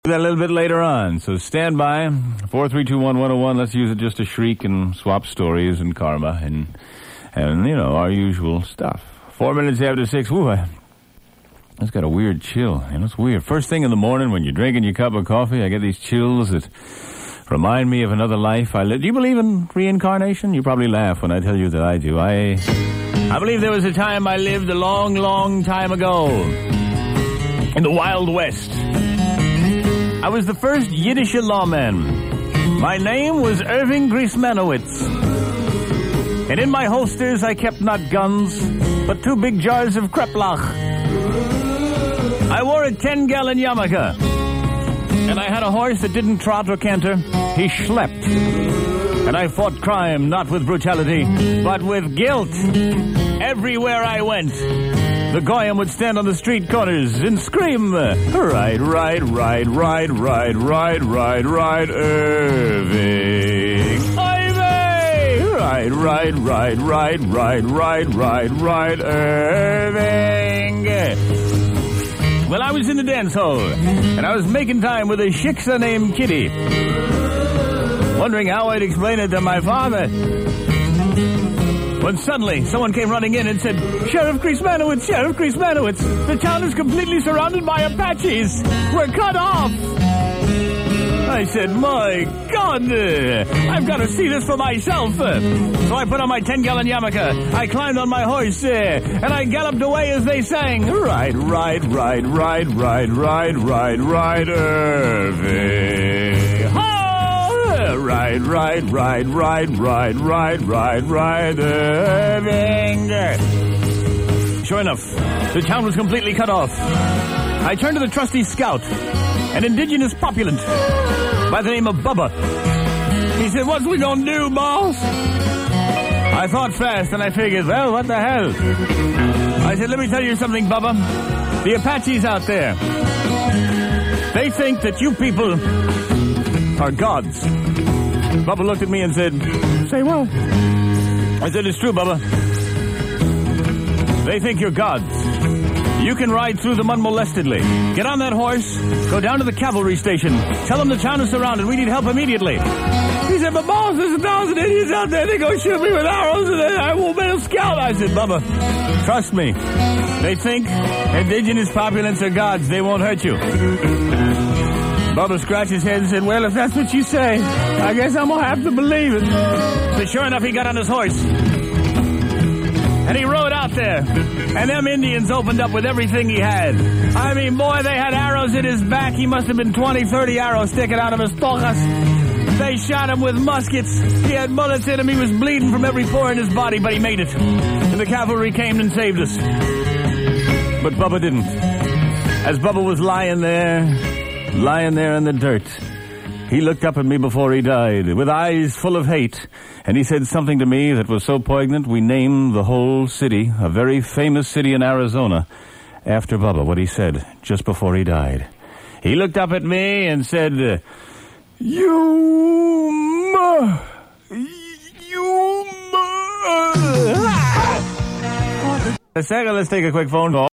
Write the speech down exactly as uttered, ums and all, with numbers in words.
That a little bit later on, so stand by. four three two one one oh one, let's use it just to shriek and swap stories and karma and, and you know, our usual stuff. Four minutes after six, ooh, I, it's got a weird chill. You know, it's weird. First thing in the morning when you're drinking your cup of coffee, I get these chills that remind me of another life I lived. Do you believe in reincarnation? You probably laugh when I tell you that I do. I, I believe there was a time I lived a long, long time ago in the Wild West. I was the first Yiddish lawman. My name was Irving Griesmanowitz. And in my holsters I kept not guns, but two big jars of kreplach. I wore a ten-gallon yarmulke. And I had a horse that didn't trot or canter. He schlepped. And I fought crime, not with brutality, but with guilt. Everywhere I went, the Goyim would stand on the street corners and scream, "Ride, ride, ride, ride, ride, ride, ride, ride, Irving! Ivy! Ride, ride, ride, ride, ride, ride, ride, ride, Irving!" Well, I was in the dance hall, and I was making time with a shiksa named Kitty, wondering how I'd explain it to my father. When suddenly, someone came running in and said, "Sheriff Griesmanowitz, Sheriff Griesmanowitz, the town is completely surrounded by Apaches. We're cut off." I said, "My God, uh, I've got to see this for myself." Uh, so I put on my ten-gallon yarmulke, I climbed on my horse, uh, and I galloped away as they sang, "Ride, ride, ride, ride, ride, ride, ride, ride, Irving. Ride, ride, ride, ride, ride, ride, ride, ride, Irving." Sure enough, the town was completely cut off. I turned to the trusty scout, an indigenous populant by the name of Bubba. He said, "What's we gonna do, boss?" I thought fast and I figured, well, what the hell? I said, "Let me tell you something, Bubba. The Apaches out there, they think that you people are gods." Bubba looked at me and said, "Say what?" I said, "It's true, Bubba. They think you're gods. You can ride through them unmolestedly. Get on that horse, go down to the cavalry station, tell them the town is surrounded, we need help immediately." He said, "But boss, there's a thousand Indians out there, they're going to shoot me with arrows and then I won't be able to scout." I said, "Bubba, trust me. They think indigenous populations are gods, they won't hurt you." Bubba scratched his head and said, "Well, if that's what you say, I guess I'm going to have to believe it." So sure enough, he got on his horse. And he rode out there. And them Indians opened up with everything he had. I mean, boy, they had arrows in his back. He must have been twenty, thirty arrows sticking out of his tojas. They shot him with muskets. He had bullets in him. He was bleeding from every pore in his body, but he made it. And the cavalry came and saved us. But Bubba didn't. As Bubba was lying there, lying there in the dirt, he looked up at me before he died, with eyes full of hate, and he said something to me that was so poignant, we named the whole city, a very famous city in Arizona, after Bubba, what he said just before he died. He looked up at me and said, "You ma... You ma..." A second, let's take a quick phone call.